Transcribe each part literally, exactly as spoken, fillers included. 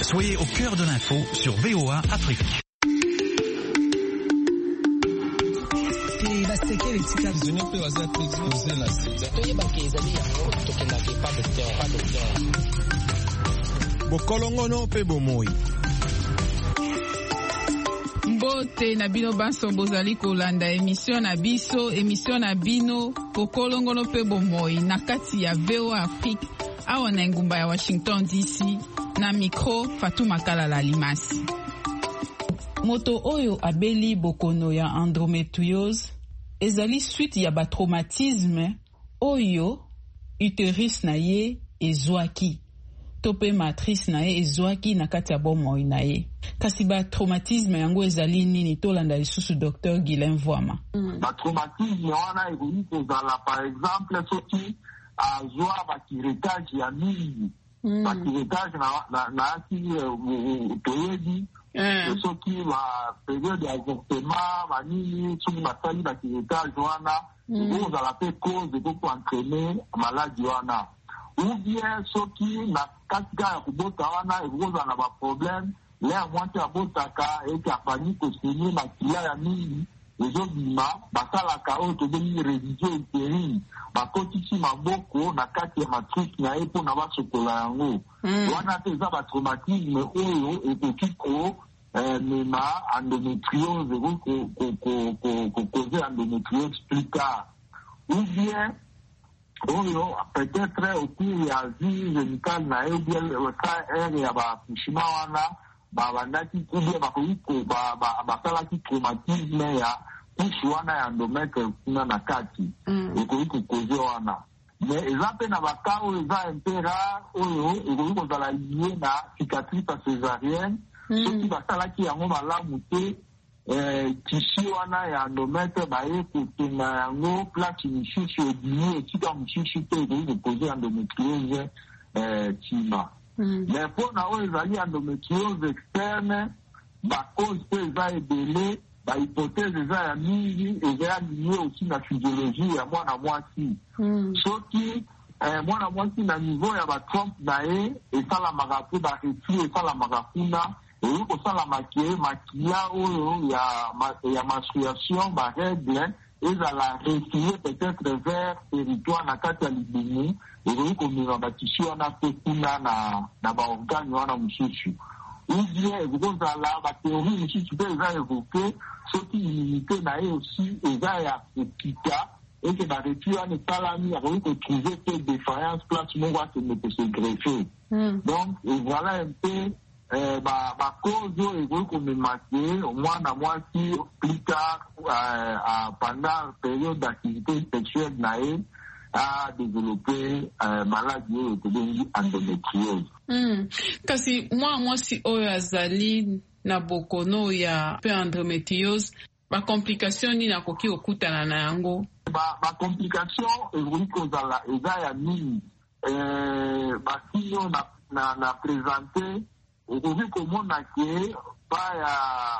Soyez au cœur de l'info sur V O A Afrique. Bokolongono pe bomoi. Mbote na bino banso bozali kolanda emission na biso, emission na bino Bokolongono pe bomoi na kati ya V O A Afrique awa na ngumba ya Washington D C na micro Fatuma Kalala Limasi. Moto oyo abeli bokono ya endométriose ezali suite ya batraumatisme oyo uterus na ye ezwaki tope matrice na ye ezwaki na kati ya bomoi na ye. Kasi batraumatisme yango ezali nini tolanda lisusu Docteur Guylain Vuama. Mm. Batraumatisme wana egoyi kozala par exemple soki azwa bakiretage ya mingi. Mm. Bakiretage na, na, na aki uh, toyebi mm. soki ba periode ya avortement banini soki basali bakiretage wana mm. ozala pe cause ekoko entraîner maladie wana. Ou bien soki na katika ya kubota wana ekozala na baproblème lea mwante abotaka eke afani koseni makila ya mingi ezobima basalaka oyo tobengi révision utérine bakotisi maboko na kati ya matrice na ye mpona basokola yango. Mm. Wana te eza batraumatisme oyo ekoki ko eh, mema endométriose kokoze endométriose plus tard. Ou bien oyo peut-être au cours ya vie génitale na ye bien sa ere ya bakushima wana babandaki kubie bakoki basalaki traumatisme ya kushe wana ya endometre kuna na kati ekoki kokoze wana. Mais eza mpe na baka oyo eza mpe rare oyo ekoki kozala lie na cicatrice césarienne soki basalaki yango malamu te tisi wana ya endometre baye kotenga yango place misusu ebimi esika mosusu te ekoki kokoze endométriose tima. Mais mpona oyo ezali endométriose externe bacause mpe eza ebele bahypothèse eza ya mingi eza ya lié aussi na physiologie ya mwana mwasi. Soki mwana mwasi na niveau ya batrompe na ye esalamaka mpe baretire esalamaka kuna eyi kosalama ke makila oyo ya, ya menstruation baregle ezala retire peut-être vers territoire na kati ya libumu ekoki komema batisi wana mpe kuna na, na baorgane wana mosusu. Ou bien ekoki kozala batheorie mosusu mpe eza evoke soki immunité na ye aussi eza ya kokita eke baretire wana esalami akoki kotrouve te défaillance place moko akende kosegreffe. Donc voilà un peu Eh, ba ba cause ekoki komema ke mwana mwasi plus tard euh, uh, pendant période d'activité sexuelle na ye a développé euh, maladie oyo tobengi endométriose. Mm. Kasi mwana mwasi oyo azali na bokono ya pe endométriose ba complication nini akoki okutana na yango? Ba ba complication ekoki kozala eza ya mingi. Eh, ba sinyo na na, na présenter okoki komona ke baya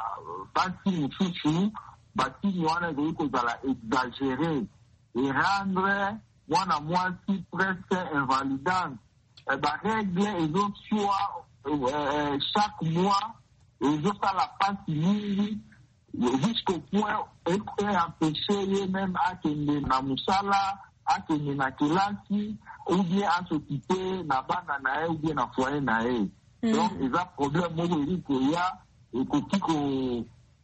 basi mosusu basini wana ekoki kozala exagéré erendre mwana mwasi presque invalidante. E baregle ezosua eh, chaque mois ezosala pasi mingi jusqu'au point eempêche ye même akende na mosala akende na kelasi ou bien asokipe na bana na ye ou bien na foyer na ye. Mm. Donc, il y a un problème qu'il y a et qu'il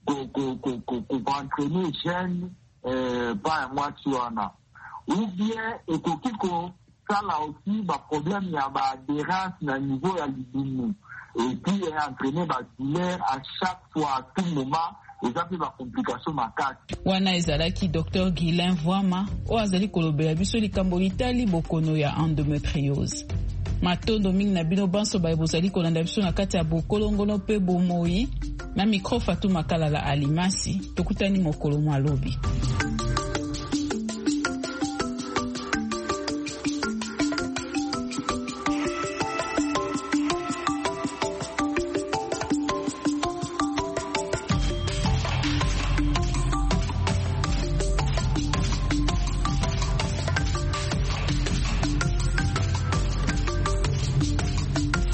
faut entraîner les jeunes par un mois de soin. Ou bien, et qu'il faut ça là aussi, il y a un problème, il y a une adhérence au niveau de l'idée. Et puis, il y a entraîné la douleur à chaque fois, à tout moment. Eza pe ba complication makati. Wana ezalaki Docteur Guylain Vuama o azali kolobela biso likambo litali bokono ya endométriose. Matondo mingi na bino banso ba bozali kolanda biso na kati ya Bokolongono pe bomoi na micro Fatuma Kalala Alimasi tokutani mokolo mwa lobi.